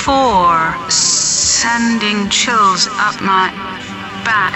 4, sending chills up my back.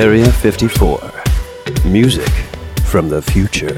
Area 54. Music from the future.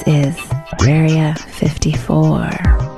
is Area 54.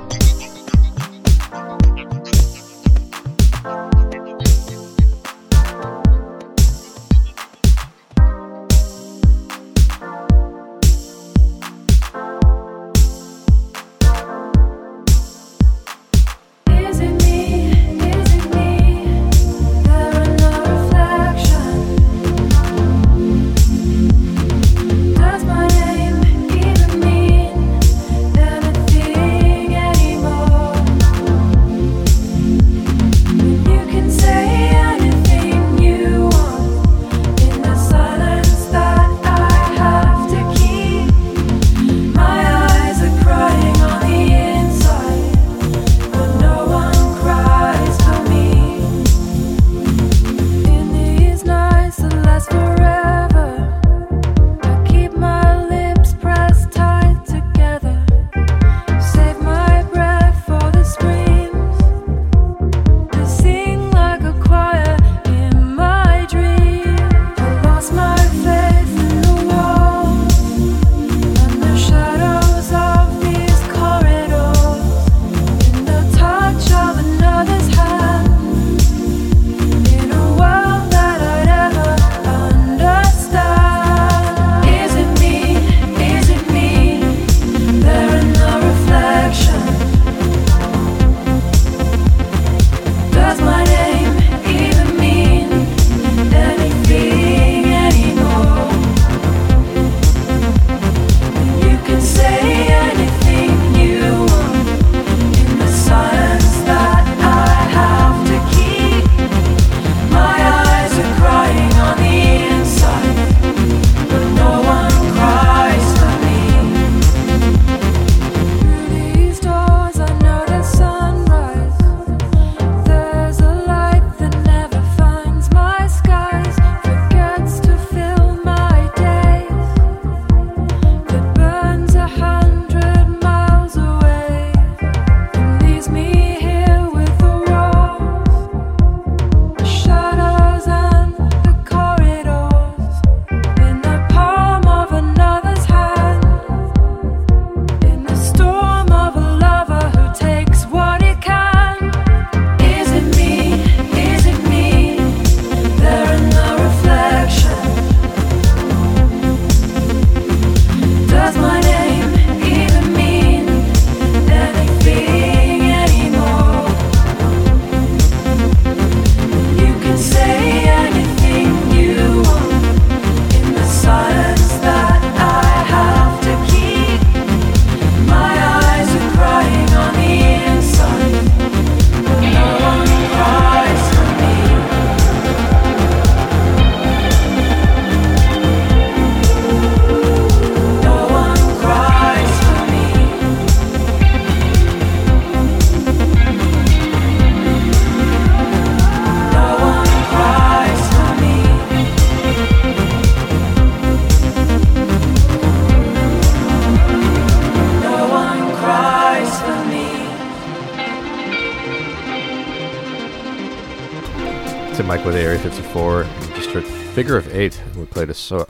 Mike with Area 54. We just heard Figure of Eight. We played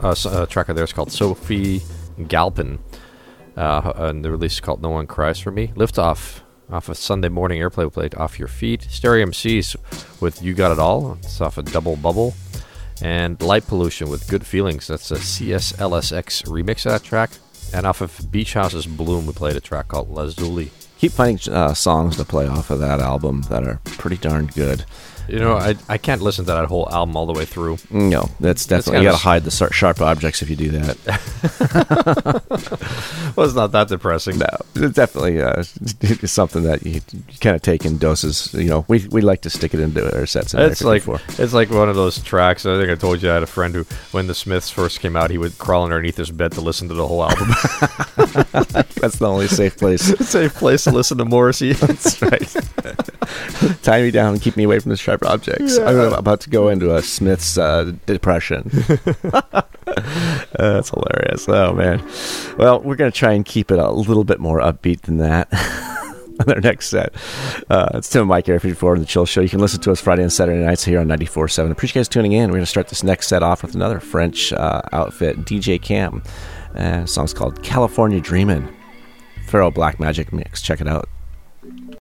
a track of theirs called Sophie Galpin. And the release is called No One Cries For Me. Lift Off a Sunday Morning Airplay. We played Off Your Feet. Stereo MCs with You Got It All. It's off a Double Bubble. And Light Pollution with Good Feelings. That's a CSLSX remix of that track. And off of Beach House's Bloom, we played a track called Lazuli. Keep finding songs to play off of that album that are pretty darn good. You know, I can't listen to that whole album all the way through. No, that's definitely, you got to hide the sharp objects if you do that. Well, it's not that depressing. No, it's definitely something that you kind of take in doses. You know, we like to stick it into our sets. It's like one of those tracks. I think I told you I had a friend who, when the Smiths first came out, he would crawl underneath his bed to listen to the whole album. That's the only safe place. Safe place to listen to Morrissey. That's right. Tie me down and keep me away from the sharp objects. Yeah. I'm about to go into a Smith's depression. That's hilarious. Oh, man. Well, we're going to try and keep it a little bit more upbeat than that on our next set. It's Tim and Mike, Area 54 on The Chill Show. You can listen to us Friday and Saturday nights here on 94.7. Appreciate you guys tuning in. We're going to start this next set off with another French outfit, DJ Cam. And the song's called California Dreamin'. Pharaoh Black Magic mix. Check it out.